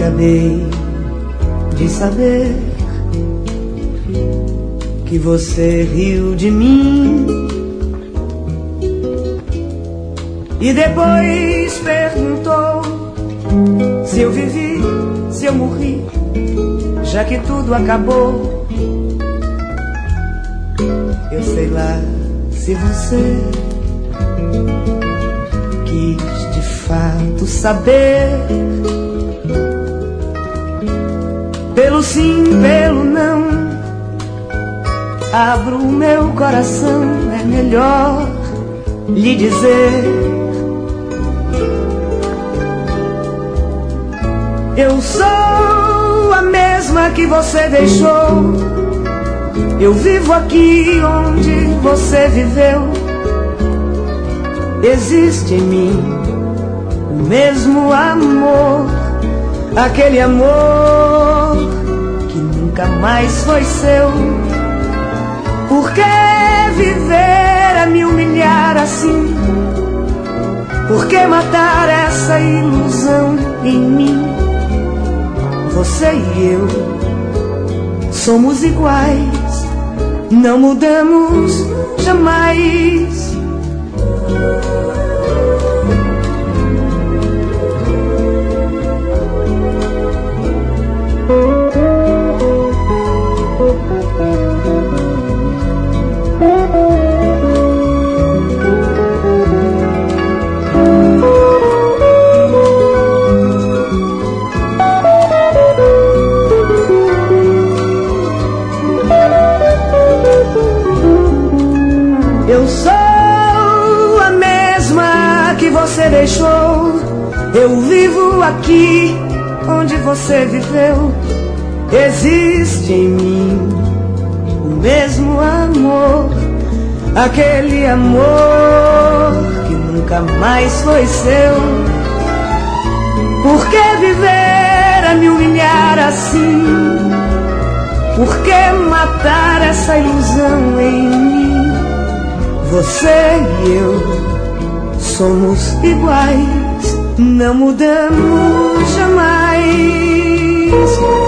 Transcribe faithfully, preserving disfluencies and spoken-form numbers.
Acabei de saber que você riu de mim e depois perguntou se eu vivi, se eu morri, já que tudo acabou. Eu sei lá se você quis de fato saber, pelo sim, pelo não, abro o meu coração, é melhor lhe dizer. Eu sou a mesma que você deixou, eu vivo aqui onde você viveu. Existe em mim o mesmo amor, aquele amor que nunca mais foi seu. Por que viver a me humilhar assim? Por que matar essa ilusão em mim? Você e eu somos iguais, não mudamos jamais. Eu sou a mesma que você deixou, eu vivo aqui onde você viveu. Existe em mim o mesmo amor, aquele amor que nunca mais foi seu. Por que viver a me humilhar assim? Por que matar essa ilusão em mim? Você e eu somos iguais, não mudamos jamais.